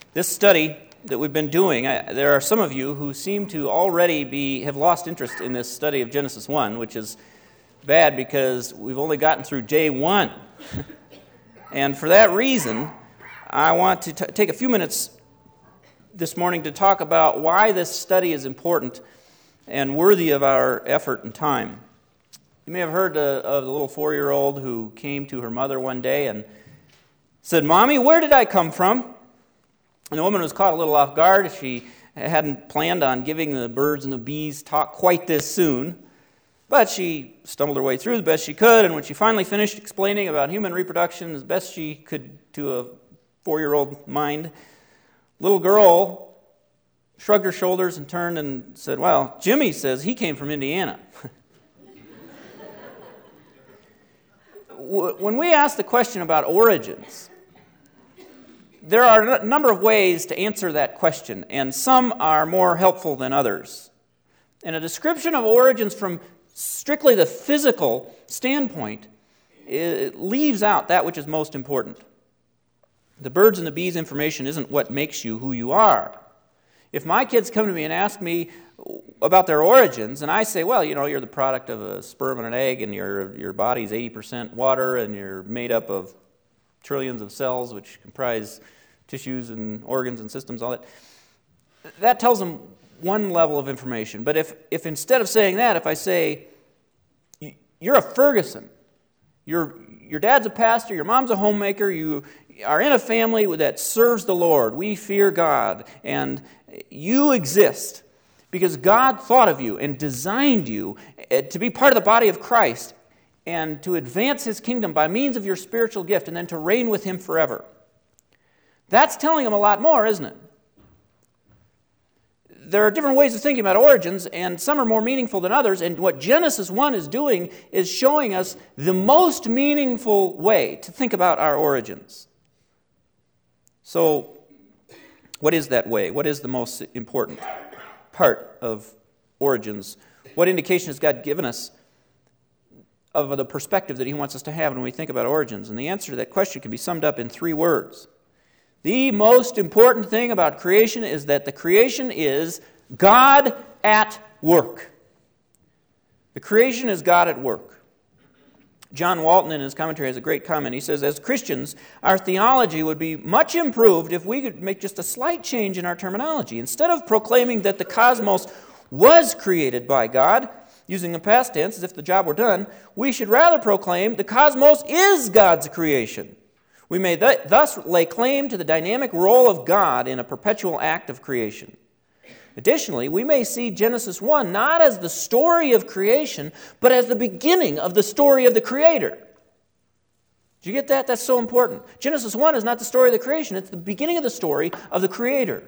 This study that we've been doing, there are some of you who seem to already have lost interest in this study of Genesis 1, which is bad because we've only gotten through day 1. And for that reason, I want to take a few minutes this morning to talk about why this study is important and worthy of our effort and time. You may have heard of the little 4-year-old who came to her mother one day and said, "Mommy, where did I come from?" And the woman was caught a little off guard. She hadn't planned on giving the birds and the bees talk quite this soon. But she stumbled her way through the best she could, and when she finally finished explaining about human reproduction as best she could to a 4-year-old mind, little girl shrugged her shoulders and turned and said, "Well, Jimmy says he came from Indiana." When we ask the question about origins, there are a number of ways to answer that question, and some are more helpful than others. And a description of origins from strictly the physical standpoint, it leaves out that which is most important. The birds and the bees information isn't what makes you who you are. If my kids come to me and ask me about their origins, and I say, well, you're the product of a sperm and an egg, and your body's 80% water, and you're made up of trillions of cells, which comprise tissues and organs and systems, all that tells them one level of information. But if instead of saying that, if I say, you're a Ferguson, your dad's a pastor, your mom's a homemaker, you are in a family that serves the Lord, we fear God, and you exist because God thought of you and designed you to be part of the body of Christ and to advance His kingdom by means of your spiritual gift and then to reign with Him forever. That's telling them a lot more, isn't it? There are different ways of thinking about origins, and some are more meaningful than others, and what Genesis 1 is doing is showing us the most meaningful way to think about our origins. So, what is that way? What is the most important part of origins? What indication has God given us of the perspective that He wants us to have when we think about origins? And the answer to that question can be summed up in 3 words. The most important thing about creation is that the creation is God at work. The creation is God at work. John Walton in his commentary has a great comment. He says, as Christians, our theology would be much improved if we could make just a slight change in our terminology. Instead of proclaiming that the cosmos was created by God, using the past tense as if the job were done, we should rather proclaim the cosmos is God's creation. We may thus lay claim to the dynamic role of God in a perpetual act of creation. Additionally, we may see Genesis 1 not as the story of creation, but as the beginning of the story of the Creator. Do you get that? That's so important. Genesis 1 is not the story of the creation, it's the beginning of the story of the Creator.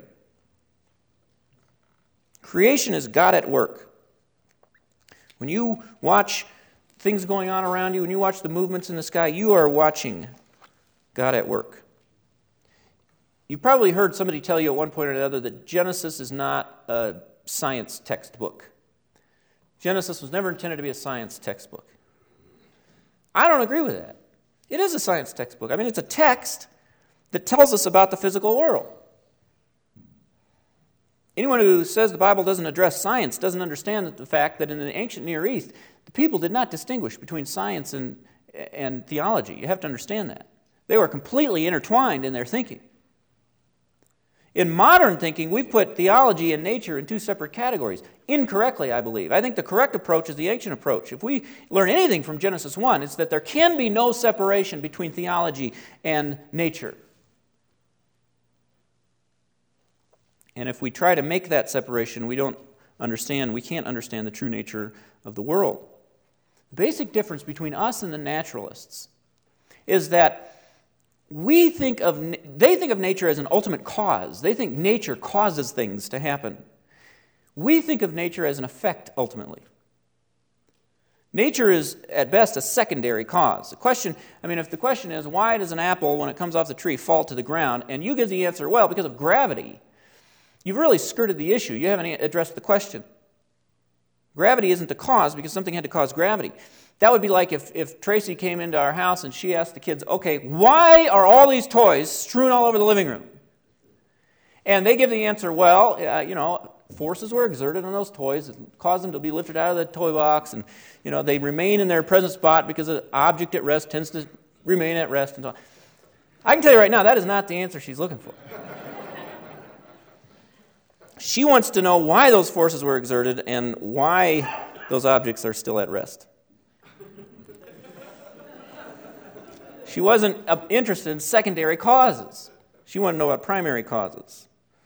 Creation is God at work. When you watch things going on around you, when you watch the movements in the sky, you are watching God at work. You've probably heard somebody tell you at one point or another that Genesis is not a science textbook. Genesis was never intended to be a science textbook. I don't agree with that. It is a science textbook. I mean, it's a text that tells us about the physical world. Anyone who says the Bible doesn't address science doesn't understand the fact that in the ancient Near East, the people did not distinguish between science and theology. You have to understand that. They were completely intertwined in their thinking. In modern thinking, we've put theology and nature in 2 separate categories. Incorrectly, I believe. I think the correct approach is the ancient approach. If we learn anything from Genesis 1, it's that there can be no separation between theology and nature. And if we try to make that separation, we can't understand the true nature of the world. The basic difference between us and the naturalists is that they think of nature as an ultimate cause. They think nature causes things to happen. We think of nature as an effect, ultimately. Nature is, at best, a secondary cause. If the question is, why does an apple, when it comes off the tree, fall to the ground, and you give the answer, well, because of gravity, you've really skirted the issue. You haven't addressed the question. Gravity isn't the cause because something had to cause gravity. That would be like if Tracy came into our house and she asked the kids, okay, why are all these toys strewn all over the living room? And they give the answer, well, forces were exerted on those toys that caused them to be lifted out of the toy box, and they remain in their present spot because the object at rest tends to remain at rest. And so on. I can tell you right now, that is not the answer she's looking for. She wants to know why those forces were exerted and why those objects are still at rest. She wasn't interested in secondary causes. She wanted to know about primary causes.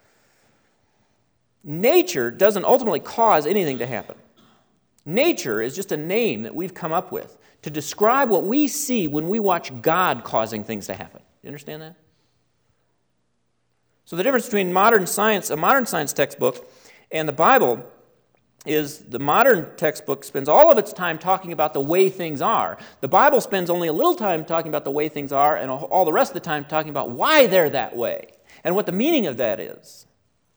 Nature doesn't ultimately cause anything to happen. Nature is just a name that we've come up with to describe what we see when we watch God causing things to happen. You understand that? So the difference between modern science, a modern science textbook, and the Bible is the modern textbook spends all of its time talking about the way things are. The Bible spends only a little time talking about the way things are and all the rest of the time talking about why they're that way and what the meaning of that is.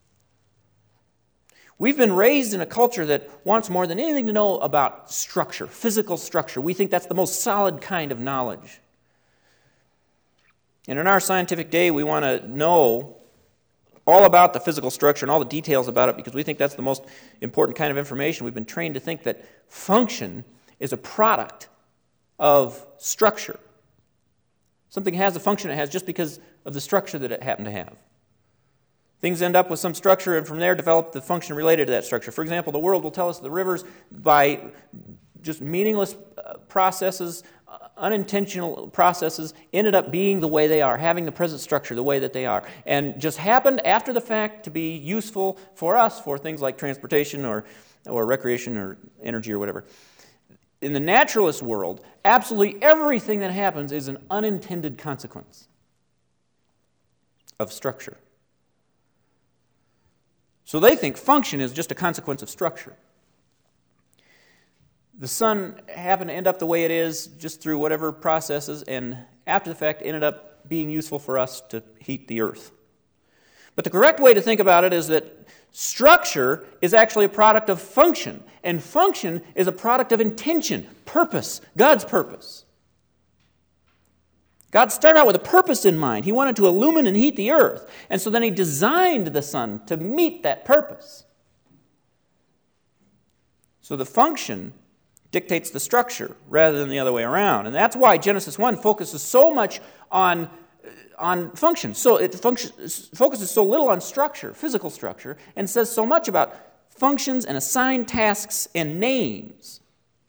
We've been raised in a culture that wants more than anything to know about structure, physical structure. We think that's the most solid kind of knowledge. And in our scientific day, we want to know all about the physical structure and all the details about it because we think that's the most important kind of information. We've been trained to think that function is a product of structure. Something has the function it has just because of the structure that it happened to have. Things end up with some structure and from there develop the function related to that structure. For example, the world will tell us the rivers, by just meaningless processes, unintentional processes, ended up being the way they are, having the present structure the way that they are, and just happened after the fact to be useful for us for things like transportation or recreation or energy or whatever. In the naturalist world, absolutely everything that happens is an unintended consequence of structure. So they think function is just a consequence of structure. The sun happened to end up the way it is just through whatever processes, and after the fact ended up being useful for us to heat the earth. But the correct way to think about it is that structure is actually a product of function, and function is a product of intention, purpose, God's purpose. God started out with a purpose in mind. He wanted to illumine and heat the earth, and so then He designed the sun to meet that purpose. So the function dictates the structure rather than the other way around. And that's why Genesis 1 focuses so much on function. So it focuses so little on structure, physical structure, and says so much about functions and assigned tasks and names.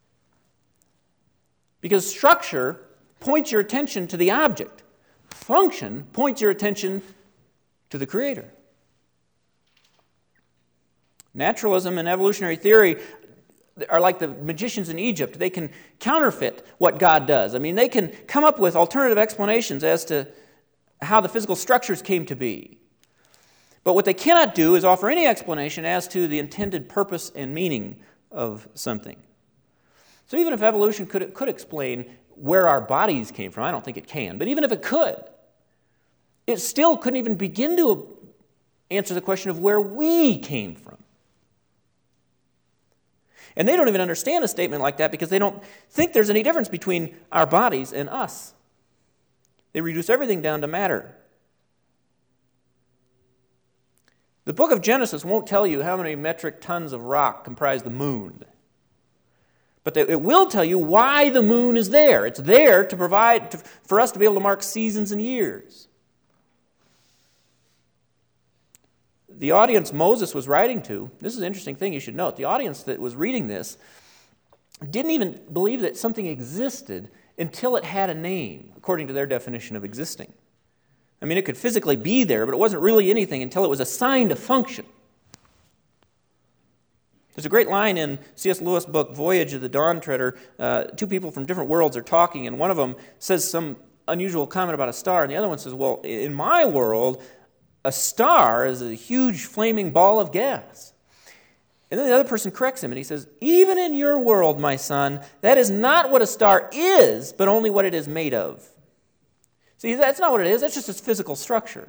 Because structure points your attention to the object. Function points your attention to the Creator. Naturalism and evolutionary theory are like the magicians in Egypt. They can counterfeit what God does. I mean, they can come up with alternative explanations as to how the physical structures came to be. But what they cannot do is offer any explanation as to the intended purpose and meaning of something. So even if evolution could explain where our bodies came from, I don't think it can, but even if it could, it still couldn't even begin to answer the question of where we came from. And they don't even understand a statement like that because they don't think there's any difference between our bodies and us. They reduce everything down to matter. The book of Genesis won't tell you how many metric tons of rock comprise the moon. But it will tell you why the moon is there. It's there to provide for us to be able to mark seasons and years. The audience Moses was writing to, this is an interesting thing you should note, the audience that was reading this didn't even believe that something existed until it had a name, according to their definition of existing. I mean, it could physically be there, but it wasn't really anything until it was assigned a function. There's a great line in C.S. Lewis' book, Voyage of the Dawn Treader. Two people from different worlds are talking, and one of them says some unusual comment about a star, and the other one says, well, in my world, a star is a huge flaming ball of gas. And then the other person corrects him, and he says, even in your world, my son, that is not what a star is, but only what it is made of. See, that's not what it is. That's just its physical structure.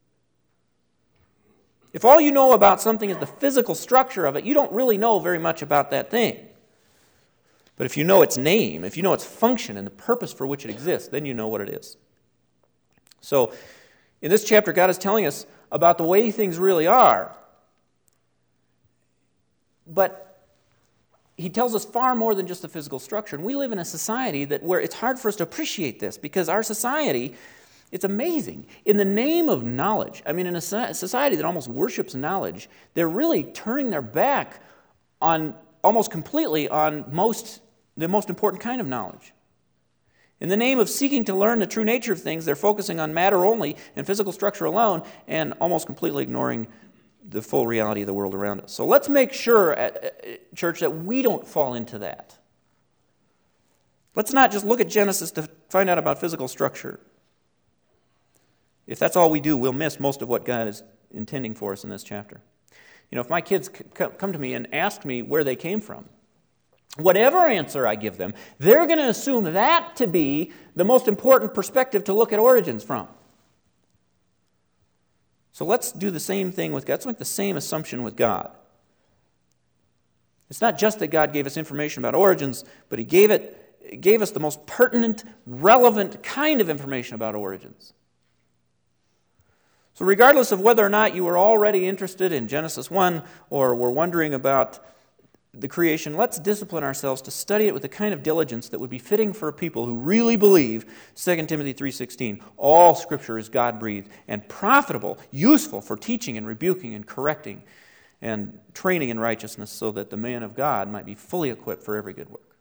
If all you know about something is the physical structure of it, you don't really know very much about that thing. But if you know its name, if you know its function and the purpose for which it exists, then you know what it is. So, in this chapter, God is telling us about the way things really are. But he tells us far more than just the physical structure. And we live in a society where it's hard for us to appreciate this, because our society, it's amazing. In the name of knowledge, in a society that almost worships knowledge, they're really turning their back on almost completely on the most important kind of knowledge. In the name of seeking to learn the true nature of things, they're focusing on matter only and physical structure alone, and almost completely ignoring the full reality of the world around us. So let's make sure, church, that we don't fall into that. Let's not just look at Genesis to find out about physical structure. If that's all we do, we'll miss most of what God is intending for us in this chapter. If my kids come to me and ask me where they came from, whatever answer I give them, they're going to assume that to be the most important perspective to look at origins from. So let's do the same thing with God. Let's make the same assumption with God. It's not just that God gave us information about origins, but He gave us the most pertinent, relevant kind of information about origins. So regardless of whether or not you were already interested in Genesis 1 or were wondering about the creation, let's discipline ourselves to study it with the kind of diligence that would be fitting for a people who really believe 2 Timothy 3:16, all Scripture is God-breathed and profitable, useful for teaching and rebuking and correcting and training in righteousness, so that the man of God might be fully equipped for every good work.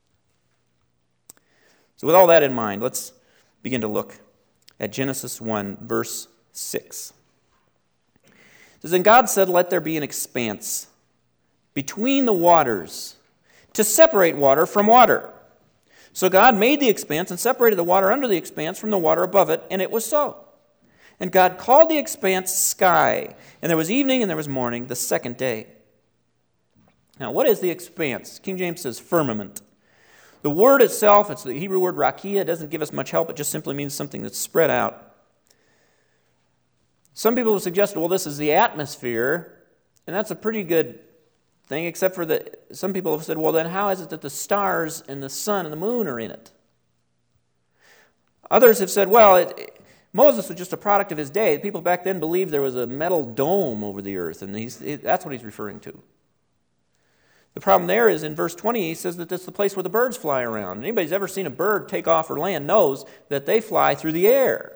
So with all that in mind, let's begin to look at Genesis 1, verse 6. It says, "And God said, let there be an expanse between the waters, to separate water from water. So God made the expanse and separated the water under the expanse from the water above it, and it was so. And God called the expanse sky, and there was evening and there was morning, the second day." Now, what is the expanse? King James says firmament. The word itself, it's the Hebrew word rakia, doesn't give us much help. It just simply means something that's spread out. Some people have suggested, well, this is the atmosphere, and that's a pretty good thing, except for that some people have said, well, then how is it that the stars and the sun and the moon are in it? Others have said, well, Moses was just a product of his day. People back then believed there was a metal dome over the earth, and that's what he's referring to. The problem there is in verse 20, he says that that's the place where the birds fly around. And anybody who's ever seen a bird take off or land knows that they fly through the air.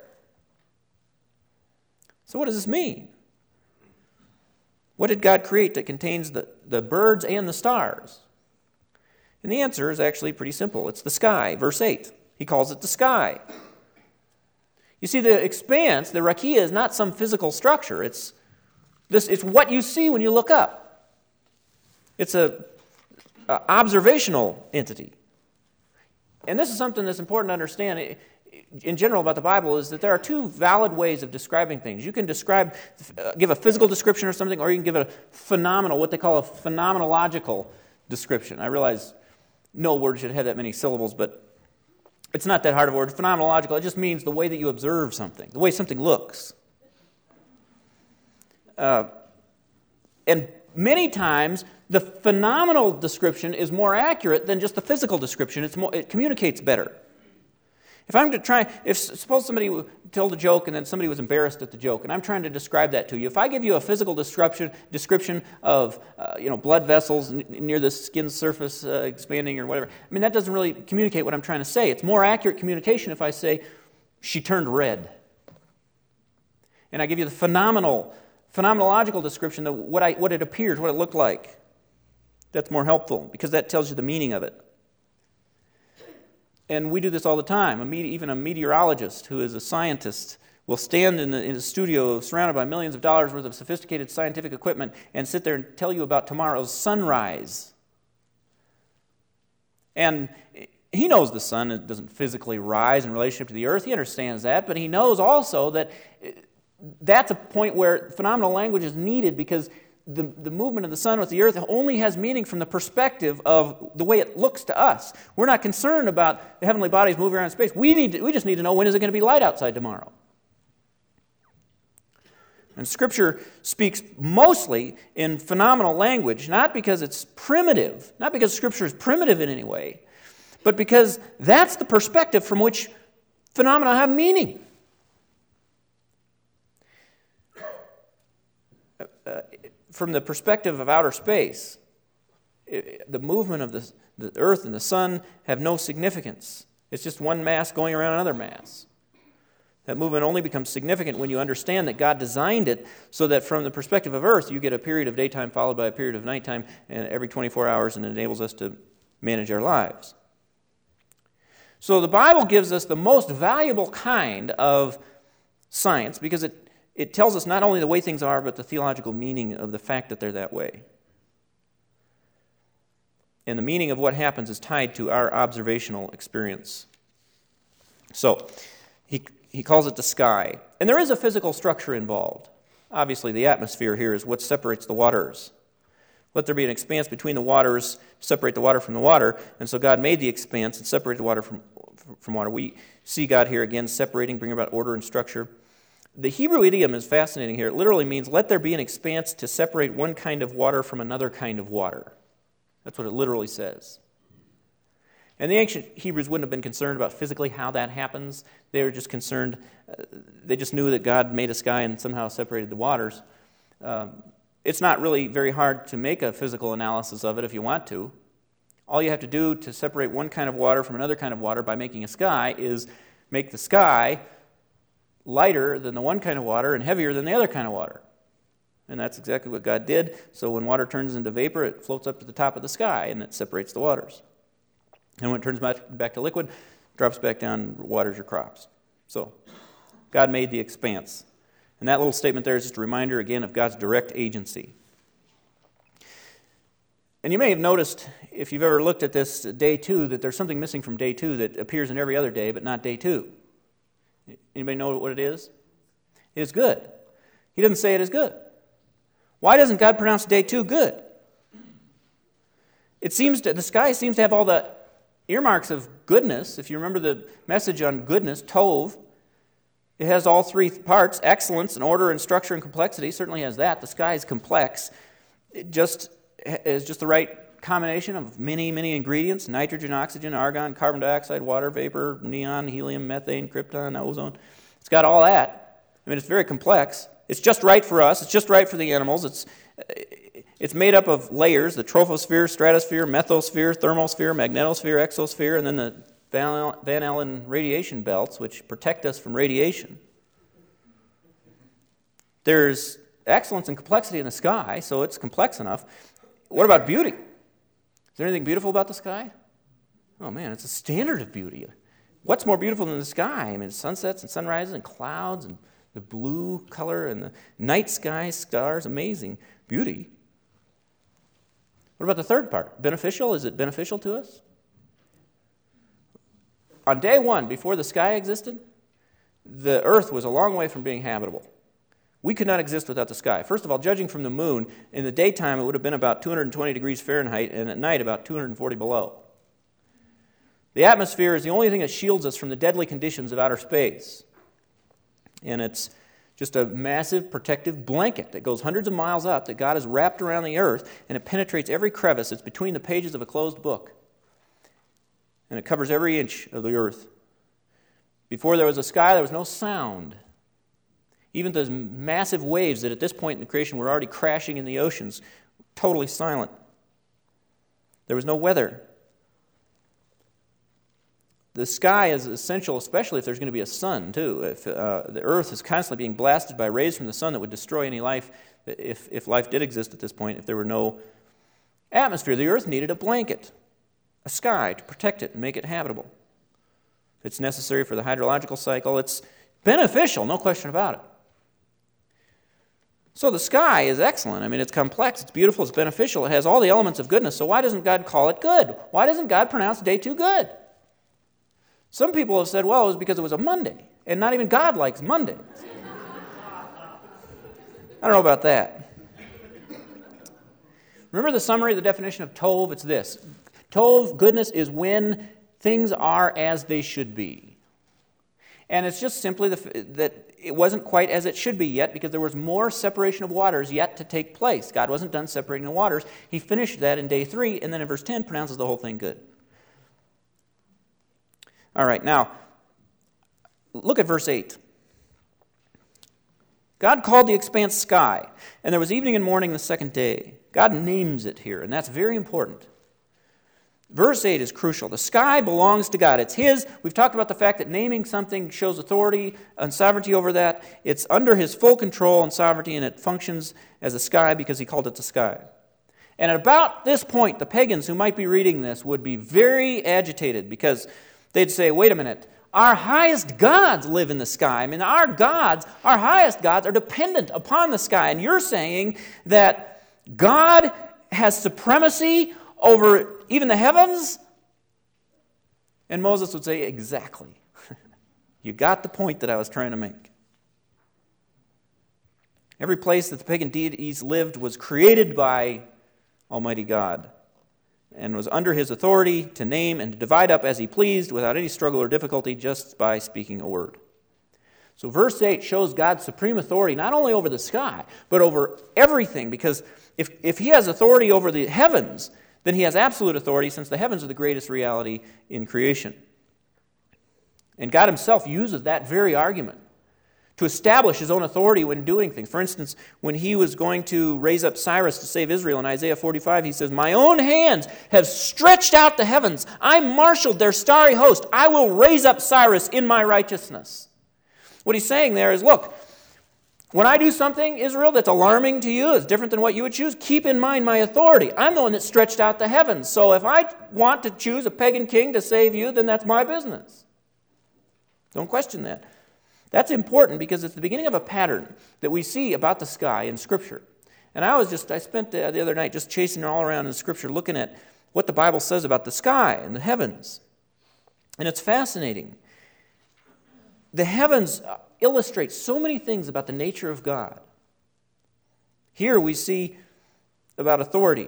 So what does this mean? What did God create that contains the birds and the stars? And the answer is actually pretty simple. It's the sky. Verse 8. He calls it the sky. You see, the expanse, the rakia, is not some physical structure. It's what you see when you look up. It's an observational entity. And this is something that's important to understand in general about the Bible, is that there are two valid ways of describing things. You can give a physical description or something, or you can give a phenomenal, what they call a phenomenological description. I realize no word should have that many syllables, but it's not that hard of a word. Phenomenological, it just means the way that you observe something, the way something looks. And many times, the phenomenal description is more accurate than just the physical description. It communicates better. Suppose somebody told a joke and then somebody was embarrassed at the joke, and I'm trying to describe that to you. If I give you a physical description of blood vessels near the skin surface expanding or whatever, that doesn't really communicate what I'm trying to say. It's more accurate communication if I say, she turned red. And I give you the phenomenological description of what it appears, what it looked like. That's more helpful because that tells you the meaning of it. And we do this all the time. Even a meteorologist who is a scientist will stand in a studio surrounded by millions of dollars worth of sophisticated scientific equipment and sit there and tell you about tomorrow's sunrise. And he knows the sun doesn't physically rise in relationship to the earth. He understands that, but he knows also that that's a point where phenomenal language is needed, because the movement of the sun with the earth only has meaning from the perspective of the way it looks to us. We're not concerned about the heavenly bodies moving around in space. We just need to know, when is it going to be light outside tomorrow? And Scripture speaks mostly in phenomenal language, not because it's primitive, not because Scripture is primitive in any way, but because that's the perspective from which phenomena have meaning. from the perspective of outer space, the movement of the earth and the sun have no significance. It's just one mass going around another mass. That movement only becomes significant when you understand that God designed it so that from the perspective of earth, you get a period of daytime followed by a period of nighttime and every 24 hours, and it enables us to manage our lives. So the Bible gives us the most valuable kind of science because it tells us not only the way things are, but the theological meaning of the fact that they're that way. And the meaning of what happens is tied to our observational experience. So, he calls it the sky. And there is a physical structure involved. Obviously, the atmosphere here is what separates the waters. Let there be an expanse between the waters, separate the water from the water. And so God made the expanse and separated the water from water. We see God here again separating, bringing about order and structure. The Hebrew idiom is fascinating here. It literally means, let there be an expanse to separate one kind of water from another kind of water. That's what it literally says. And the ancient Hebrews wouldn't have been concerned about physically how that happens. They were just concerned, they just knew that God made a sky and somehow separated the waters. It's not really very hard to make a physical analysis of it if you want to. All you have to do to separate one kind of water from another kind of water by making a sky is make the sky lighter than the one kind of water and heavier than the other kind of water. And that's exactly what God did. So when water turns into vapor, it floats up to the top of the sky, and it separates the waters. And when it turns back to liquid, it drops back down and waters your crops. So God made the expanse. And that little statement there is just a reminder, again, of God's direct agency. And you may have noticed, if you've ever looked at this day 2, that there's something missing from day 2 that appears in every other day, but not day 2. Anybody know what it is? It is good. He doesn't say it is good. Why doesn't God pronounce day 2 good? The sky seems to have all the earmarks of goodness. If you remember the message on goodness, Tov, it has all three parts, excellence and order and structure and complexity. It certainly has that. The sky is complex. It is just the right combination of many, many ingredients: nitrogen, oxygen, argon, carbon dioxide, water vapor, neon, helium, methane, krypton, ozone. It's got all that. I mean, it's very complex. It's just right for us. It's just right for the animals. It's made up of layers: the troposphere, stratosphere, methosphere, thermosphere, magnetosphere, exosphere, and then the Van Allen radiation belts, which protect us from radiation. There's excellence and complexity in the sky, so it's complex enough. What about beauty? Is there anything beautiful about the sky? Oh man, it's a standard of beauty. What's more beautiful than the sky? I mean, sunsets and sunrises and clouds and the blue color and the night sky, stars, amazing beauty. What about the third part? Beneficial? Is it beneficial to us? On day 1, before the sky existed, the earth was a long way from being habitable. We could not exist without the sky. First of all, judging from the moon, in the daytime it would have been about 220 degrees Fahrenheit, and at night about 240 below. The atmosphere is the only thing that shields us from the deadly conditions of outer space. And it's just a massive protective blanket that goes hundreds of miles up that God has wrapped around the earth, and it penetrates every crevice. It's between the pages of a closed book. And it covers every inch of the earth. Before there was a sky, there was no sound. Even those massive waves that at this point in the creation were already crashing in the oceans, totally silent. There was no weather. The sky is essential, especially if there's going to be a sun, too. If the earth is constantly being blasted by rays from the sun that would destroy any life, if life did exist at this point, if there were no atmosphere. The earth needed a blanket, a sky to protect it and make it habitable. It's necessary for the hydrological cycle. It's beneficial, no question about it. So the sky is excellent. I mean, it's complex, it's beautiful, it's beneficial, it has all the elements of goodness. So why doesn't God call it good? Why doesn't God pronounce day 2 good? Some people have said, well, it was because it was a Monday, and not even God likes Mondays. I don't know about that. Remember the summary of the definition of Tov? It's this. Tov, goodness, is when things are as they should be. And it's just simply that it wasn't quite as it should be yet because there was more separation of waters yet to take place. God wasn't done separating the waters. He finished that in day 3, and then in verse 10 pronounces the whole thing good. All right, now, look at verse 8. God called the expanse sky, and there was evening and morning the second day. God names it here, and that's very important. Verse 8 is crucial. The sky belongs to God. It's His. We've talked about the fact that naming something shows authority and sovereignty over that. It's under His full control and sovereignty, and it functions as a sky because He called it the sky. And at about this point, the pagans who might be reading this would be very agitated because they'd say, wait a minute, our highest gods live in the sky. I mean, our highest gods are dependent upon the sky. And you're saying that God has supremacy over even the heavens? And Moses would say, exactly. You got the point that I was trying to make. Every place that the pagan deities lived was created by Almighty God and was under His authority to name and to divide up as He pleased without any struggle or difficulty just by speaking a word. So verse 8 shows God's supreme authority not only over the sky, but over everything, because if He has authority over the heavens, then He has absolute authority, since the heavens are the greatest reality in creation. And God Himself uses that very argument to establish His own authority when doing things. For instance, when He was going to raise up Cyrus to save Israel in Isaiah 45, He says, my own hands have stretched out the heavens. I marshaled their starry host. I will raise up Cyrus in my righteousness. What He's saying there is, look, when I do something, Israel, that's alarming to you, it's different than what you would choose, keep in mind my authority. I'm the one that stretched out the heavens. So if I want to choose a pagan king to save you, then that's my business. Don't question that. That's important because it's the beginning of a pattern that we see about the sky in Scripture. And I spent the other night just chasing all around in Scripture looking at what the Bible says about the sky and the heavens. And it's fascinating. The heavens illustrate so many things about the nature of God. Here we see about authority.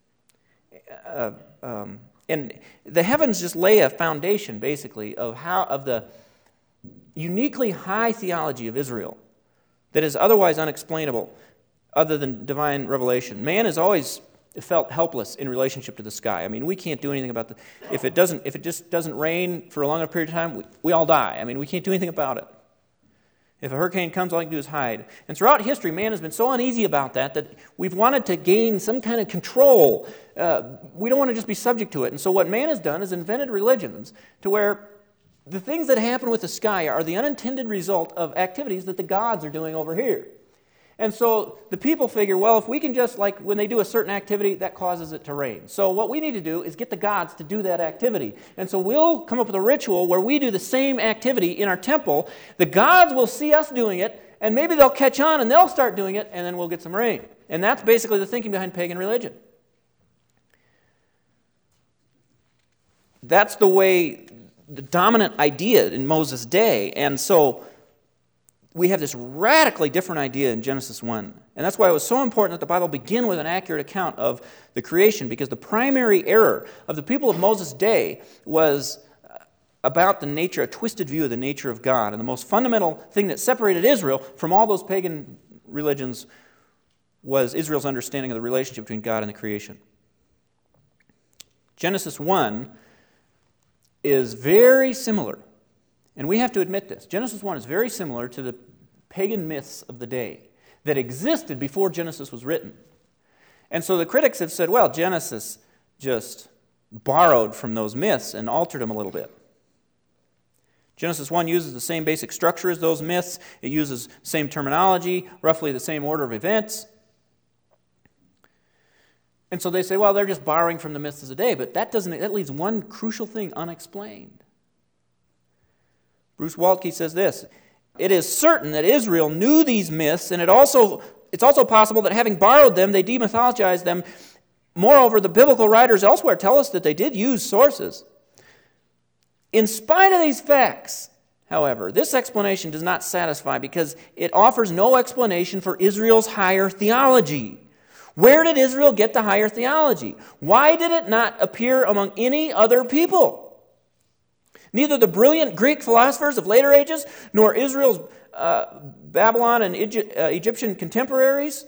And the heavens just lay a foundation, basically, of the uniquely high theology of Israel that is otherwise unexplainable other than divine revelation. Man has always felt helpless in relationship to the sky. I mean, we can't do anything about if it just doesn't rain for a long enough period of time, we all die. I mean, we can't do anything about it. If a hurricane comes, all you can do is hide. And throughout history, man has been so uneasy about that we've wanted to gain some kind of control. We don't want to just be subject to it. And so what man has done is invented religions to where the things that happen with the sky are the unintended result of activities that the gods are doing over here. And so the people figure, well, if we can just, like when they do a certain activity, that causes it to rain. So what we need to do is get the gods to do that activity. And so we'll come up with a ritual where we do the same activity in our temple. The gods will see us doing it, and maybe they'll catch on and they'll start doing it, and then we'll get some rain. And that's basically the thinking behind pagan religion. That's the dominant idea in Moses' day. And so we have this radically different idea in Genesis 1. And that's why it was so important that the Bible begin with an accurate account of the creation, because the primary error of the people of Moses' day was about the nature, a twisted view of the nature of God. And the most fundamental thing that separated Israel from all those pagan religions was Israel's understanding of the relationship between God and the creation. Genesis 1 is very similar. And we have to admit this. Genesis 1 is very similar to the pagan myths of the day that existed before Genesis was written. And so the critics have said, well, Genesis just borrowed from those myths and altered them a little bit. Genesis 1 uses the same basic structure as those myths. It uses the same terminology, roughly the same order of events. And so they say, well, they're just borrowing from the myths of the day, but that leaves one crucial thing unexplained. Bruce Waltke says this: it is certain that Israel knew these myths, and it's also possible that having borrowed them, they demythologized them. Moreover, the biblical writers elsewhere tell us that they did use sources. In spite of these facts, however, this explanation does not satisfy because it offers no explanation for Israel's higher theology. Where did Israel get the higher theology? Why did it not appear among any other people? Neither the brilliant Greek philosophers of later ages, nor Israel's Babylonian and Egyptian contemporaries,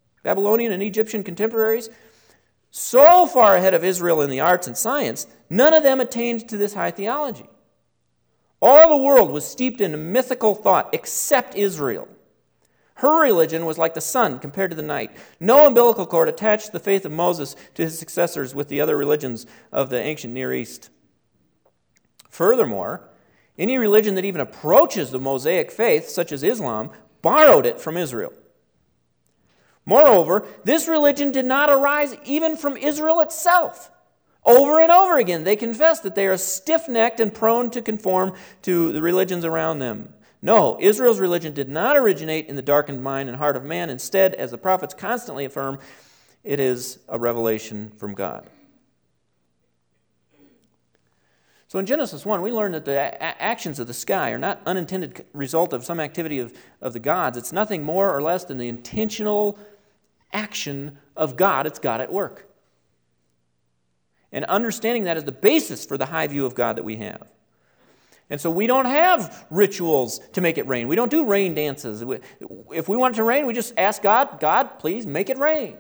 so far ahead of Israel in the arts and science, none of them attained to this high theology. All the world was steeped in mythical thought except Israel. Her religion was like the sun compared to the night. No umbilical cord attached the faith of Moses to his successors with the other religions of the ancient Near East. Furthermore, any religion that even approaches the Mosaic faith, such as Islam, borrowed it from Israel. Moreover, this religion did not arise even from Israel itself. Over and over again, they confess that they are stiff-necked and prone to conform to the religions around them. No, Israel's religion did not originate in the darkened mind and heart of man. Instead, as the prophets constantly affirm, it is a revelation from God. So in Genesis 1, we learn that the actions of the sky are not unintended result of some activity of the gods. It's nothing more or less than the intentional action of God. It's God at work. And understanding that is the basis for the high view of God that we have. And so we don't have rituals to make it rain. We don't do rain dances. If we want it to rain, we just ask God, God, please make it rain.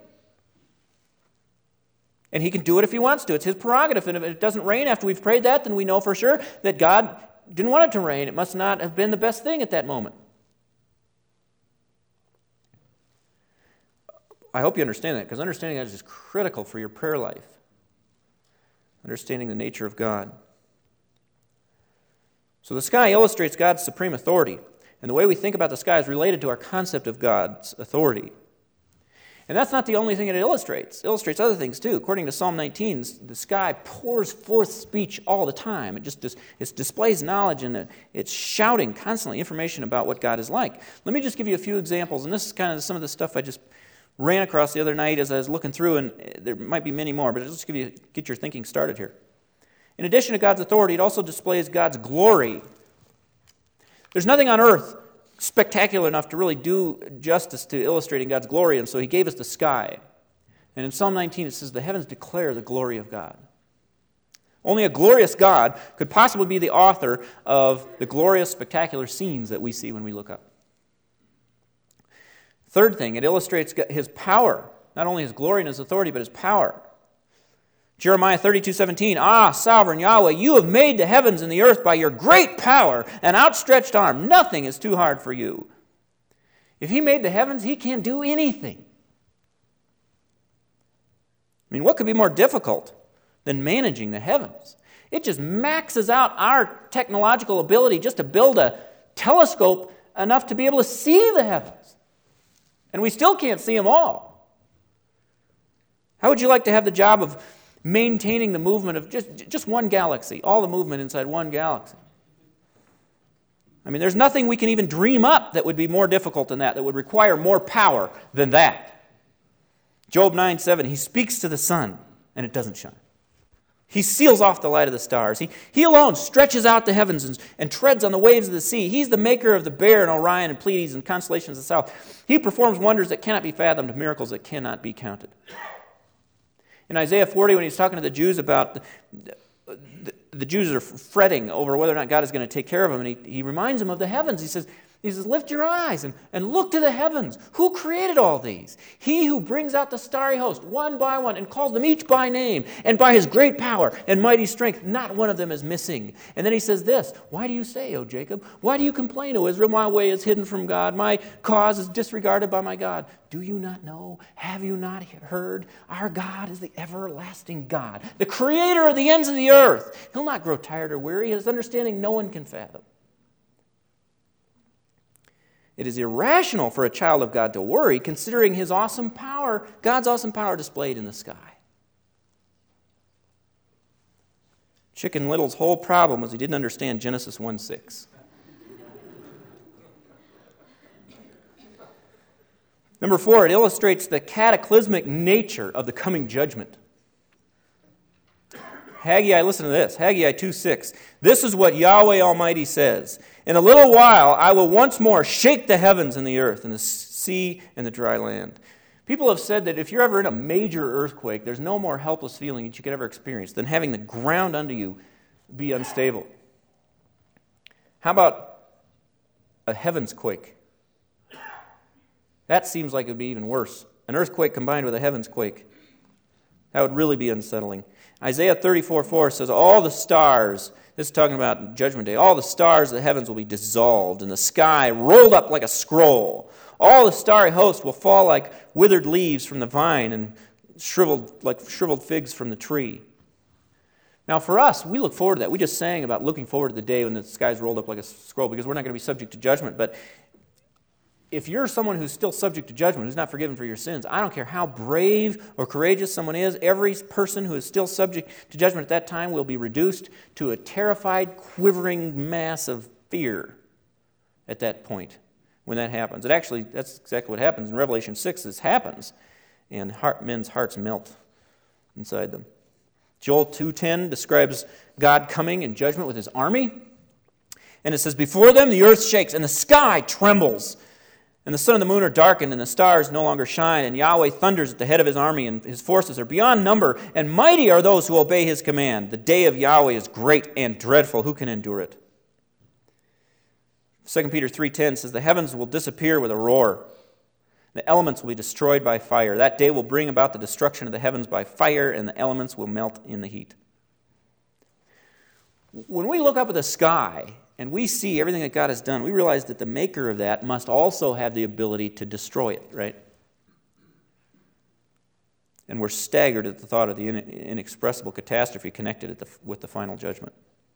And He can do it if He wants to. It's His prerogative. And if it doesn't rain after we've prayed that, then we know for sure that God didn't want it to rain. It must not have been the best thing at that moment. I hope you understand that, because understanding that is just critical for your prayer life. Understanding the nature of God. So the sky illustrates God's supreme authority, and the way we think about the sky is related to our concept of God's authority. And that's not the only thing it illustrates. It illustrates other things too. According to Psalm 19, the sky pours forth speech all the time. It displays knowledge, and it's shouting constantly information about what God is like. Let me just give you a few examples, and this is kind of some of the stuff I just ran across the other night as I was looking through, and there might be many more, but I'll just get your thinking started here. In addition to God's authority, it also displays God's glory. There's nothing on earth spectacular enough to really do justice to illustrating God's glory, and so He gave us the sky. And in Psalm 19 it says, the heavens declare the glory of God. Only a glorious God could possibly be the author of the glorious, spectacular scenes that we see when we look up. Third thing, it illustrates His power. Not only His glory and His authority, but His power. Jeremiah 32:17, Ah, sovereign Yahweh, you have made the heavens and the earth by your great power and outstretched arm. Nothing is too hard for you. If He made the heavens, He can do anything. I mean, what could be more difficult than managing the heavens? It just maxes out our technological ability just to build a telescope enough to be able to see the heavens. And we still can't see them all. How would you like to have the job of maintaining the movement of just one galaxy, all the movement inside one galaxy? I mean, there's nothing we can even dream up that would be more difficult than that would require more power than that. Job 9:7, He speaks to the sun, and it doesn't shine. He seals off the light of the stars. He alone stretches out the heavens and treads on the waves of the sea. He's the maker of the Bear and Orion and Pleiades and constellations of the south. He performs wonders that cannot be fathomed, miracles that cannot be counted. In Isaiah 40, when he's talking to the Jews about the Jews are fretting over whether or not God is going to take care of them, and he reminds them of the heavens. He says, lift your eyes and look to the heavens. Who created all these? He who brings out the starry host one by one and calls them each by name, and by His great power and mighty strength, not one of them is missing. And then he says this, Why do you say, O Jacob? Why do you complain, O Israel? My way is hidden from God. My cause is disregarded by my God. Do you not know? Have you not heard? Our God is the everlasting God, the creator of the ends of the earth. He'll not grow tired or weary. His understanding no one can fathom. It is irrational for a child of God to worry, considering His awesome power, God's awesome power displayed in the sky. Chicken Little's whole problem was he didn't understand Genesis 1:6. Number 4, it illustrates the cataclysmic nature of the coming judgment. Haggai, listen to this. Haggai 2:6. This is what Yahweh Almighty says. In a little while, I will once more shake the heavens and the earth and the sea and the dry land. People have said that if you're ever in a major earthquake, there's no more helpless feeling that you could ever experience than having the ground under you be unstable. How about a heavens quake? That seems like it would be even worse. An earthquake combined with a heavens quake. That would really be unsettling. Isaiah 34:4 says, all the stars, this is talking about Judgment Day, all the stars of the heavens will be dissolved, and the sky rolled up like a scroll. All the starry host will fall like withered leaves from the vine and shriveled figs from the tree. Now for us, we look forward to that. We just sang about looking forward to the day when the sky's rolled up like a scroll, because we're not going to be subject to judgment. But if you're someone who's still subject to judgment, who's not forgiven for your sins, I don't care how brave or courageous someone is, every person who is still subject to judgment at that time will be reduced to a terrified, quivering mass of fear at that point when that happens. That's exactly what happens in Revelation 6. This happens, and men's hearts melt inside them. Joel 2:10 describes God coming in judgment with his army. And it says, "Before them the earth shakes, and the sky trembles. And the sun and the moon are darkened, and the stars no longer shine. And Yahweh thunders at the head of his army, and his forces are beyond number. And mighty are those who obey his command. The day of Yahweh is great and dreadful. Who can endure it?" 2 Peter 3:10 says, "The heavens will disappear with a roar. The elements will be destroyed by fire. That day will bring about the destruction of the heavens by fire, and the elements will melt in the heat." When we look up at the sky and we see everything that God has done, we realize that the maker of that must also have the ability to destroy it, right? And we're staggered at the thought of the inexpressible catastrophe connected with the final judgment.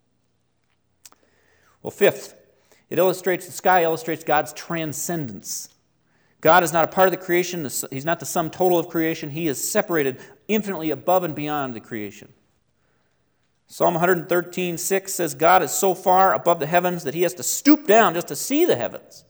Well, fifth, the sky illustrates God's transcendence. God is not a part of the creation. He's not the sum total of creation. He is separated infinitely above and beyond the creation. Psalm 113:6 says, "God is so far above the heavens that he has to stoop down just to see the heavens."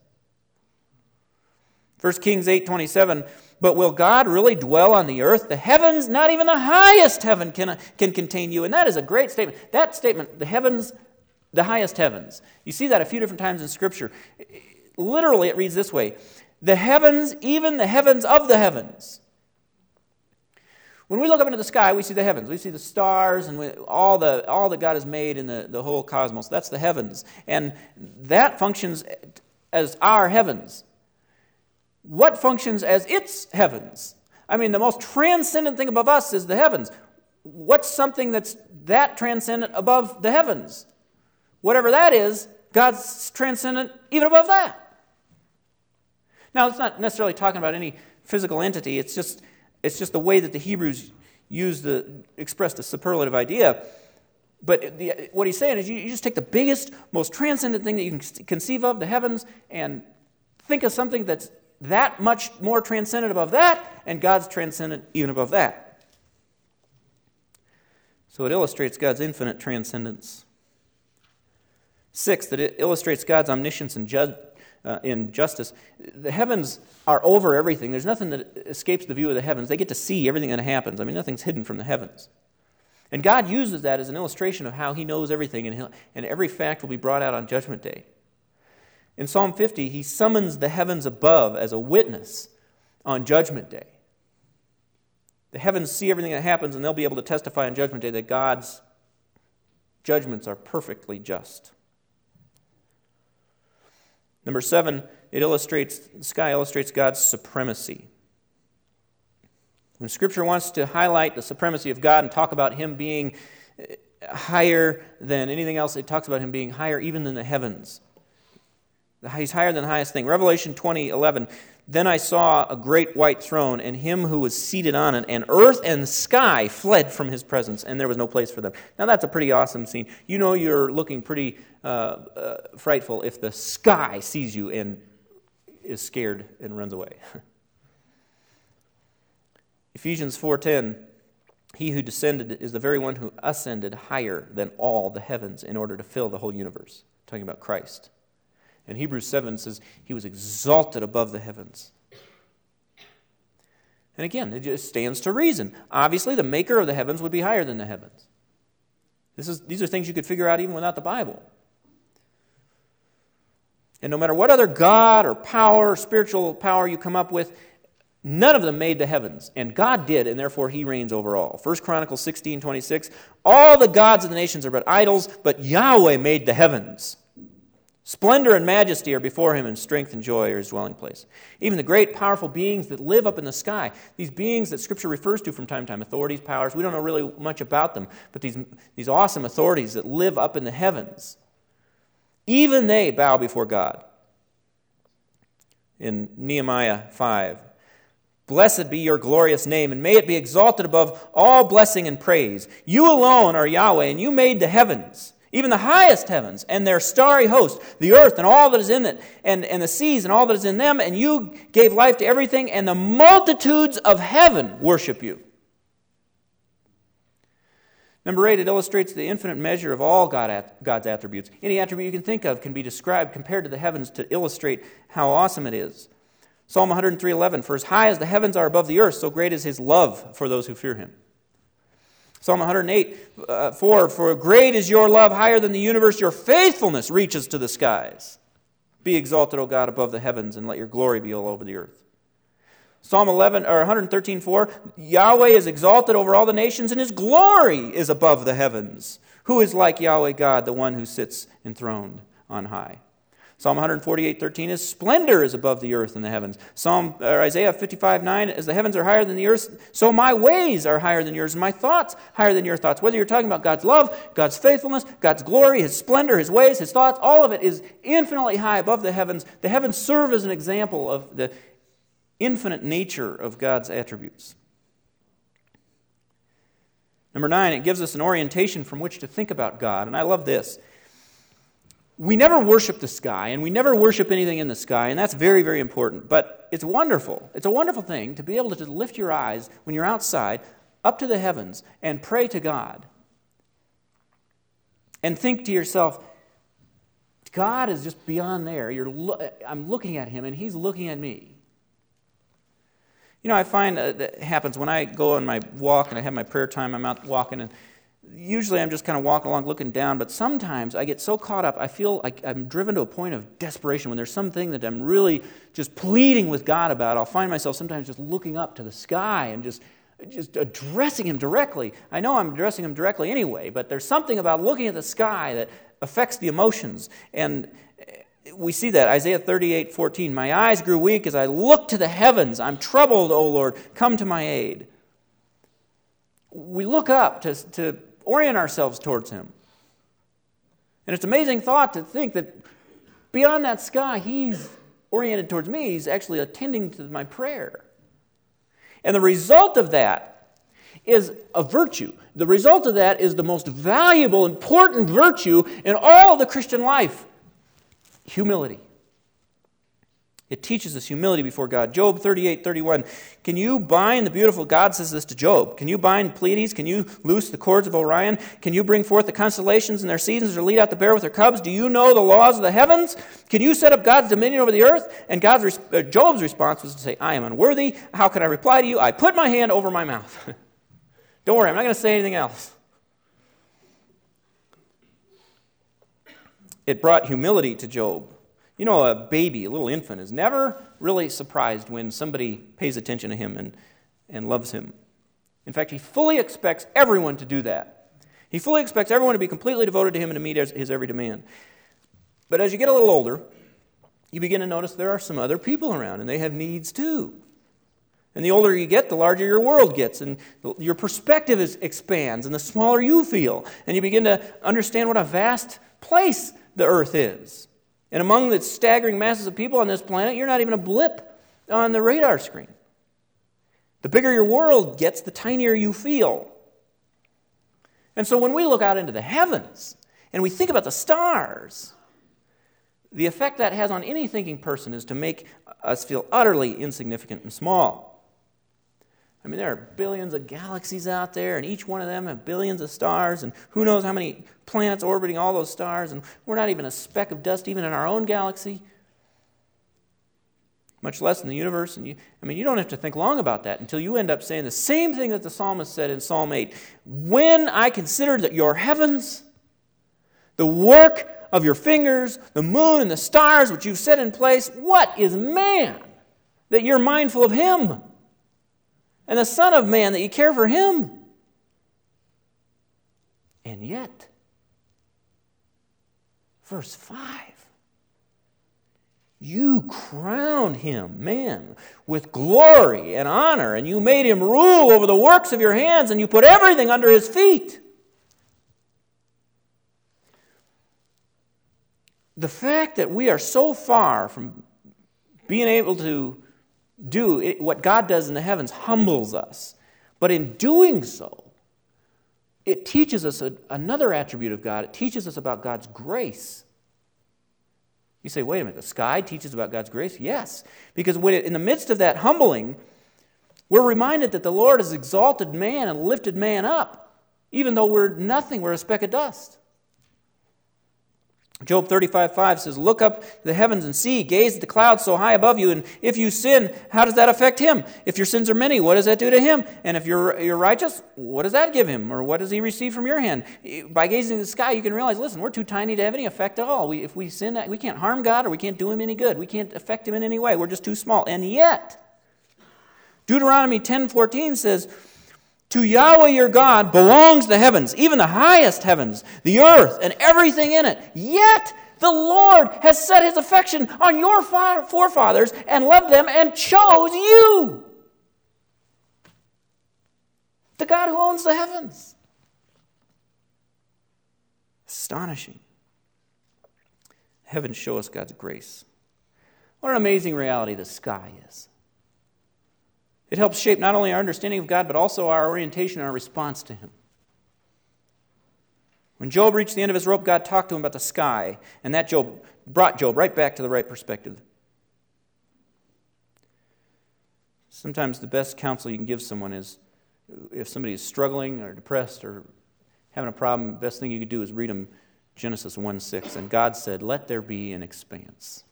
1 Kings 8:27, "But will God really dwell on the earth? The heavens, not even the highest heaven can contain you." And that is a great statement. That statement, the heavens, the highest heavens. You see that a few different times in Scripture. Literally, it reads this way: "The heavens, even the heavens of the heavens." When we look up into the sky, we see the heavens. We see the stars and all that God has made in the whole cosmos. That's the heavens. And that functions as our heavens. What functions as its heavens? I mean, the most transcendent thing above us is the heavens. What's something that's that transcendent above the heavens? Whatever that is, God's transcendent even above that. Now, it's not necessarily talking about any physical entity. It's just the way that the Hebrews expressed the superlative idea. But what he's saying is you just take the biggest, most transcendent thing that you can conceive of, the heavens, and think of something that's that much more transcendent above that, and God's transcendent even above that. So it illustrates God's infinite transcendence. Sixth, that it illustrates God's omniscience and in justice. The heavens are over everything. There's nothing that escapes the view of the heavens. They get to see everything that happens. I mean, nothing's hidden from the heavens. And God uses that as an illustration of how he knows everything, and every fact will be brought out on Judgment Day. In Psalm 50, he summons the heavens above as a witness on Judgment Day. The heavens see everything that happens, and they'll be able to testify on Judgment Day that God's judgments are perfectly just. Number 7, the sky illustrates God's supremacy. When Scripture wants to highlight the supremacy of God and talk about him being higher than anything else, it talks about him being higher even than the heavens. He's higher than the highest thing. Revelation 20:11, "Then I saw a great white throne, and him who was seated on it, and earth and sky fled from his presence, and there was no place for them." Now that's a pretty awesome scene. You know you're looking pretty frightful if the sky sees you and is scared and runs away. Ephesians 4:10, "He who descended is the very one who ascended higher than all the heavens in order to fill the whole universe." Talking about Christ. And Hebrews 7 says he was exalted above the heavens. And again, it just stands to reason. Obviously, the maker of the heavens would be higher than the heavens. These are things you could figure out even without the Bible. And no matter what other god or power, or spiritual power you come up with, none of them made the heavens. And God did, and therefore he reigns over all. 1 Chronicles 16:26, "All the gods of the nations are but idols, but Yahweh made the heavens. Splendor and majesty are before him, and strength and joy are his dwelling place." Even the great, powerful beings that live up in the sky, these beings that Scripture refers to from time to time, authorities, powers, we don't know really much about them, but these awesome authorities that live up in the heavens, even they bow before God. in Nehemiah 5. Blessed be your glorious name, and may it be exalted above all blessing and praise. You alone are Yahweh, and you made the heavens, even the highest heavens, and their starry host, the earth and all that is in it, and the seas and all that is in them, and you gave life to everything, and the multitudes of heaven worship you. Number 8, it illustrates the infinite measure of all God's attributes. Any attribute you can think of can be described compared to the heavens to illustrate how awesome it is. Psalm 103:11, for as high as the heavens are above the earth, so great is his love for those who fear him. Psalm 108:4, for great is your love higher than the universe, your faithfulness reaches to the skies. Be exalted, O God, above the heavens, and let your glory be all over the earth. Psalm 113:4, Yahweh is exalted over all the nations, and his glory is above the heavens. Who is like Yahweh God, the one who sits enthroned on high? Psalm 148:13, his splendor is above the earth and the heavens. Isaiah 55:9, as the heavens are higher than the earth, so my ways are higher than yours, and my thoughts higher than your thoughts. Whether you're talking about God's love, God's faithfulness, God's glory, his splendor, his ways, his thoughts, all of it is infinitely high above the heavens. The heavens serve as an example of the infinite nature of God's attributes. Number 9, it gives us an orientation from which to think about God, and I love this. We never worship the sky, and we never worship anything in the sky, and that's very, very important, but it's wonderful. It's a wonderful thing to be able to lift your eyes when you're outside up to the heavens and pray to God and think to yourself, God is just beyond there. I'm looking at him, and he's looking at me. You know, I find that happens when I go on my walk and I have my prayer time, I'm out walking, and usually I'm just kind of walking along looking down, but sometimes I get so caught up, I feel like I'm driven to a point of desperation. When there's something that I'm really just pleading with God about, I'll find myself sometimes just looking up to the sky and just addressing him directly. I know I'm addressing him directly anyway, but there's something about looking at the sky that affects the emotions. And we see that, Isaiah 38:14, my eyes grew weak as I looked to the heavens. I'm troubled, O Lord, come to my aid. We look up to orient ourselves towards him. And it's an amazing thought to think that beyond that sky, he's oriented towards me. He's actually attending to my prayer. And the result of that is a virtue. The result of that is the most valuable, important virtue in all of the Christian life. Humility. It teaches us humility before God. Job 38:31. Can you bind the beautiful? God says this to Job. Can you bind Pleiades? Can you loose the cords of Orion? Can you bring forth the constellations in their seasons or lead out the bear with her cubs? Do you know the laws of the heavens? Can you set up God's dominion over the earth? And Job's response was to say, I am unworthy. How can I reply to you? I put my hand over my mouth. Don't worry, I'm not going to say anything else. It brought humility to Job. You know, a baby, a little infant, is never really surprised when somebody pays attention to him and loves him. In fact, he fully expects everyone to do that. He fully expects everyone to be completely devoted to him and to meet his every demand. But as you get a little older, you begin to notice there are some other people around, and they have needs too. And the older you get, the larger your world gets, and your perspective expands, and the smaller you feel. And you begin to understand what a vast place the earth is. And among the staggering masses of people on this planet, you're not even a blip on the radar screen. The bigger your world gets, the tinier you feel. And so when we look out into the heavens and we think about the stars, the effect that has on any thinking person is to make us feel utterly insignificant and small. I mean, there are billions of galaxies out there, and each one of them have billions of stars, and who knows how many planets orbiting all those stars, and we're not even a speck of dust even in our own galaxy, much less in the universe. And you don't have to think long about that until you end up saying the same thing that the psalmist said in Psalm 8. When I consider that your heavens, the work of your fingers, the moon and the stars which you've set in place, what is man that you're mindful of him? And the Son of Man, that you care for him. And yet, verse 5, you crowned him, man, with glory and honor, and you made him rule over the works of your hands, and you put everything under his feet. The fact that we are so far from Being able to do what God does in the heavens humbles us. But in doing so, it teaches us another attribute of God. It teaches us about God's grace. You say, wait a minute, the sky teaches about God's grace? Yes, because in the midst of that humbling, we're reminded that the Lord has exalted man and lifted man up, even though we're nothing, we're a speck of dust. Job 35:5 says, look up to the heavens and see, gaze at the clouds so high above you, and if you sin, how does that affect him? If your sins are many, what does that do to him? And if you're righteous, what does that give him? Or what does he receive from your hand? By gazing at the sky, you can realize, listen, we're too tiny to have any effect at all. If we sin, we can't harm God or we can't do him any good. We can't affect him in any way. We're just too small. And yet, Deuteronomy 10:14 says, to Yahweh your God belongs the heavens, even the highest heavens, the earth, and everything in it. Yet the Lord has set his affection on your forefathers and loved them and chose you. The God who owns the heavens. Astonishing. Heavens show us God's grace. What an amazing reality the sky is. It helps shape not only our understanding of God, but also our orientation and our response to him. When Job reached the end of his rope, God talked to him about the sky, and that brought Job right back to the right perspective. Sometimes the best counsel you can give someone is, if somebody is struggling or depressed or having a problem, the best thing you could do is read them Genesis 1:6. And God said, let there be an expanse.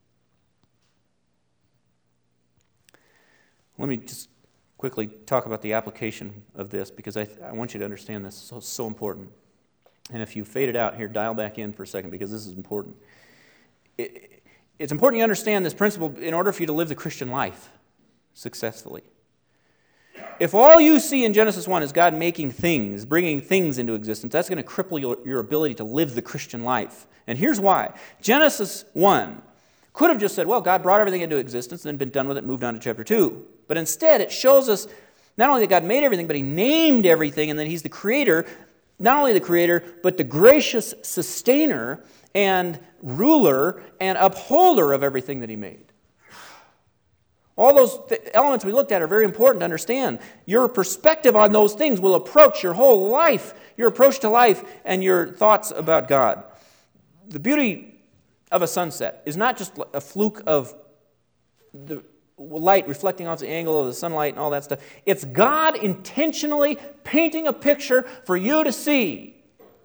Let me just quickly talk about the application of this, because I want you to understand this. It's so important. And if you faded out here, dial back in for a second, because this is important. It's important you understand this principle in order for you to live the Christian life successfully. If all you see in Genesis 1 is God making things, bringing things into existence, that's going to cripple your ability to live the Christian life. And here's why. Genesis 1 could have just said, well, God brought everything into existence and then been done with it, moved on to chapter 2. But instead, it shows us not only that God made everything, but he named everything, and that he's the creator, not only the creator, but the gracious sustainer and ruler and upholder of everything that he made. All those elements we looked at are very important to understand. Your perspective on those things will approach your whole life, your approach to life, and your thoughts about God. The beauty of a sunset is not just a fluke of the light reflecting off the angle of the sunlight and all that stuff. It's God intentionally painting a picture for you to see.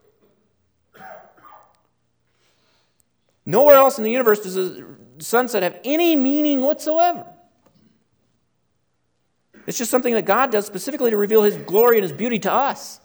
Nowhere else in the universe does a sunset have any meaning whatsoever. It's just something that God does specifically to reveal his glory and his beauty to us.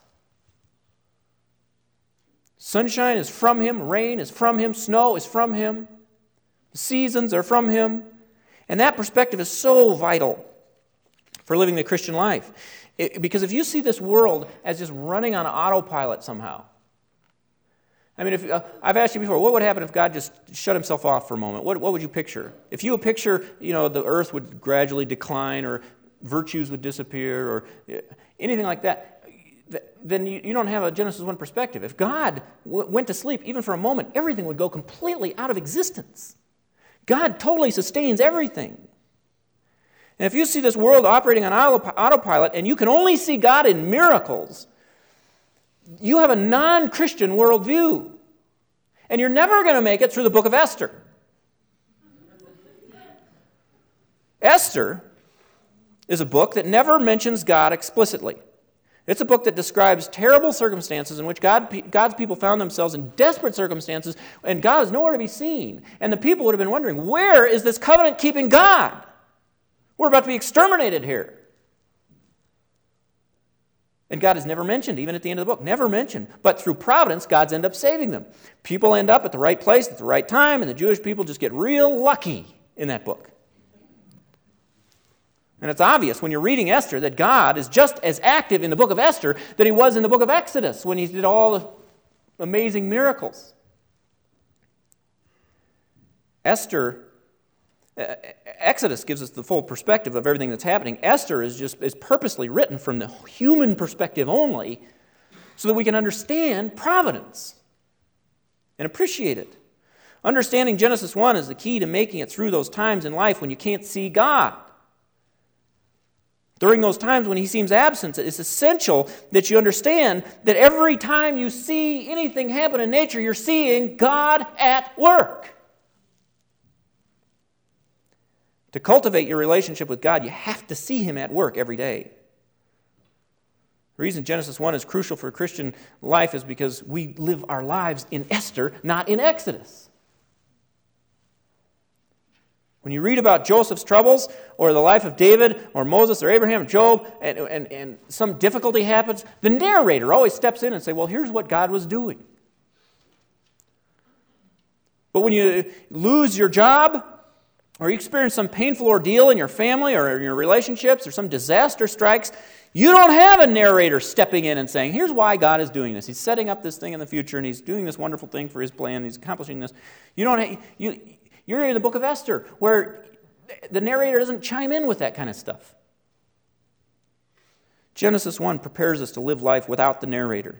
Sunshine is from him, rain is from him, snow is from him, the seasons are from him. And that perspective is so vital for living the Christian life. Because if you see this world as just running on autopilot somehow, I mean, I've asked you before, what would happen if God just shut himself off for a moment? What would you picture? If you picture, the earth would gradually decline, or virtues would disappear, or anything like that, then you don't have a Genesis 1 perspective. If God went to sleep, even for a moment, everything would go completely out of existence. God totally sustains everything. And if you see this world operating on autopilot, and you can only see God in miracles, you have a non-Christian worldview. And you're never going to make it through the book of Esther. Esther is a book that never mentions God explicitly. It's a book that describes terrible circumstances in which God's people found themselves in desperate circumstances, and God is nowhere to be seen. And the people would have been wondering, where is this covenant-keeping God? We're about to be exterminated here. And God is never mentioned, even at the end of the book. Never mentioned. But through providence, God's end up saving them. People end up at the right place at the right time, and the Jewish people just get real lucky in that book. And it's obvious when you're reading Esther that God is just as active in the book of Esther that he was in the book of Exodus when he did all the amazing miracles. Exodus gives us the full perspective of everything that's happening. Esther is purposely written from the human perspective only so that we can understand providence and appreciate it. Understanding Genesis 1 is the key to making it through those times in life when you can't see God. During those times when He seems absent, it's essential that you understand that every time you see anything happen in nature, you're seeing God at work. To cultivate your relationship with God, you have to see Him at work every day. The reason Genesis 1 is crucial for Christian life is because we live our lives in Esther, not in Exodus. When you read about Joseph's troubles, or the life of David, or Moses, or Abraham, or Job, and some difficulty happens, the narrator always steps in and says, well, here's what God was doing. But when you lose your job, or you experience some painful ordeal in your family or in your relationships, or some disaster strikes, you don't have a narrator stepping in and saying, here's why God is doing this. He's setting up this thing in the future, and He's doing this wonderful thing for His plan. He's accomplishing this. You're in the book of Esther, where the narrator doesn't chime in with that kind of stuff. Genesis 1 prepares us to live life without the narrator.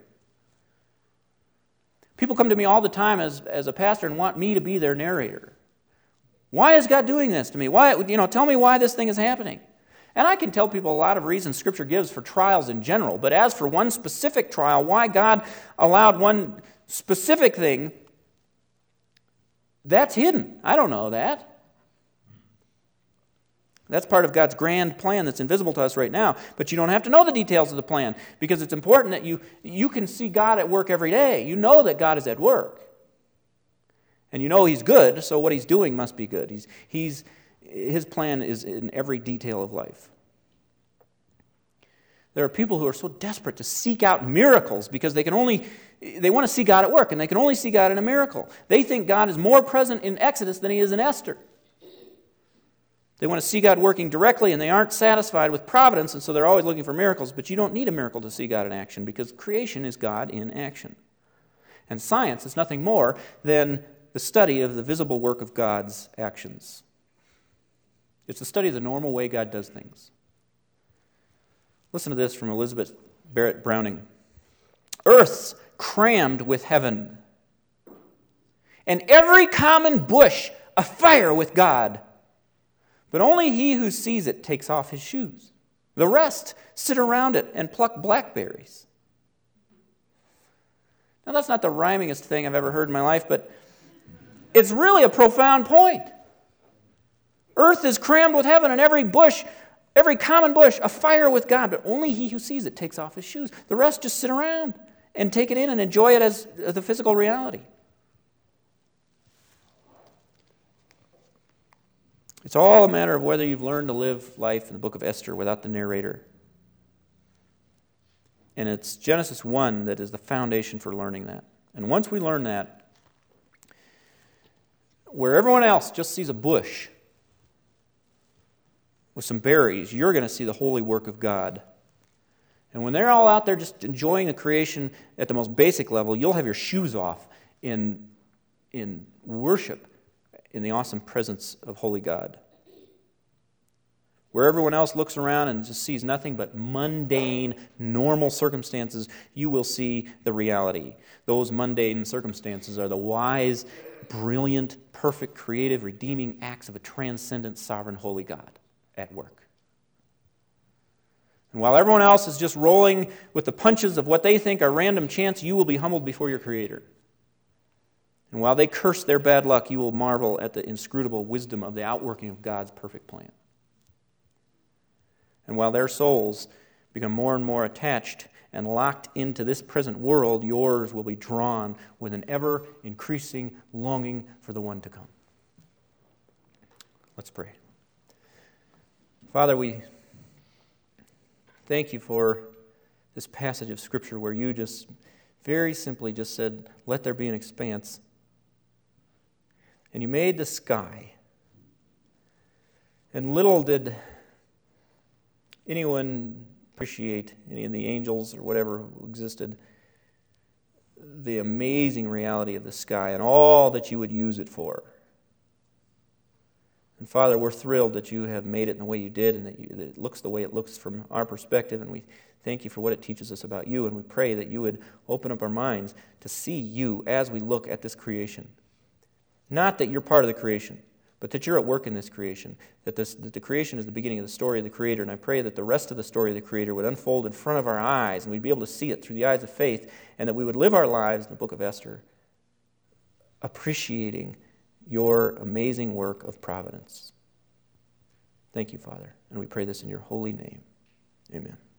People come to me all the time as a pastor and want me to be their narrator. Why is God doing this to me? Tell me why this thing is happening. And I can tell people a lot of reasons Scripture gives for trials in general, but as for one specific trial, why God allowed one specific thing, that's hidden. I don't know that. That's part of God's grand plan that's invisible to us right now, but you don't have to know the details of the plan, because it's important that you can see God at work every day. You know that God is at work. And you know He's good, so what He's doing must be good. His plan is in every detail of life. There are people who are so desperate to seek out miracles because they want to see God at work, and they can only see God in a miracle. They think God is more present in Exodus than He is in Esther. They want to see God working directly, and they aren't satisfied with providence, and so they're always looking for miracles. But you don't need a miracle to see God in action, because creation is God in action. And science is nothing more than the study of the visible work of God's actions. It's the study of the normal way God does things. Listen to this from Elizabeth Barrett Browning. Earth's crammed with heaven, and every common bush afire with God. But only he who sees it takes off his shoes. The rest sit around it and pluck blackberries. Now, that's not the rhymingest thing I've ever heard in my life, but it's really a profound point. Earth is crammed with heaven, and every common bush, afire with God, but only he who sees it takes off his shoes. The rest just sit around and take it in and enjoy it as the physical reality. It's all a matter of whether you've learned to live life in the book of Esther without the narrator. And it's Genesis 1 that is the foundation for learning that. And once we learn that, where everyone else just sees a bush with some berries, you're going to see the holy work of God. And when they're all out there just enjoying the creation at the most basic level, you'll have your shoes off in worship in the awesome presence of holy God. Where everyone else looks around and just sees nothing but mundane, normal circumstances, you will see the reality. Those mundane circumstances are the wise, brilliant, perfect, creative, redeeming acts of a transcendent, sovereign, holy God at work. And while everyone else is just rolling with the punches of what they think are random chance, you will be humbled before your Creator. And while they curse their bad luck, you will marvel at the inscrutable wisdom of the outworking of God's perfect plan. And while their souls become more and more attached and locked into this present world, yours will be drawn with an ever-increasing longing for the one to come. Let's pray. Father, we thank you for this passage of Scripture where you just very simply just said, let there be an expanse. And you made the sky. And little did anyone appreciate, any of the angels or whatever who existed, the amazing reality of the sky and all that you would use it for. And Father, we're thrilled that you have made it in the way you did and that it looks the way it looks from our perspective, and we thank you for what it teaches us about you, and we pray that you would open up our minds to see you as we look at this creation. Not that you're part of the creation, but that you're at work in this creation, that the creation is the beginning of the story of the Creator, and I pray that the rest of the story of the Creator would unfold in front of our eyes, and we'd be able to see it through the eyes of faith, and that we would live our lives in the book of Esther appreciating your amazing work of providence. Thank you, Father, and we pray this in your holy name. Amen.